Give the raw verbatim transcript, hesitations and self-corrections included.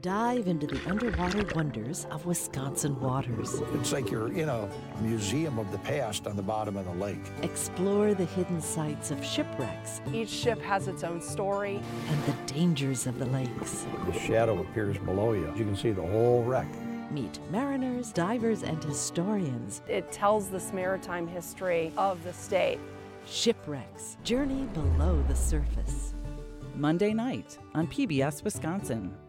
Dive into the underwater wonders of Wisconsin waters. It's like you're in a museum of the past on the bottom of the lake. Explore the hidden sites of shipwrecks. Each ship has its own story. And the dangers of the lakes. The shadow appears below you. You can see the whole wreck. Meet mariners, divers, and historians. It tells this maritime history of the state. Shipwrecks. Journey below the surface. Monday night on P B S Wisconsin.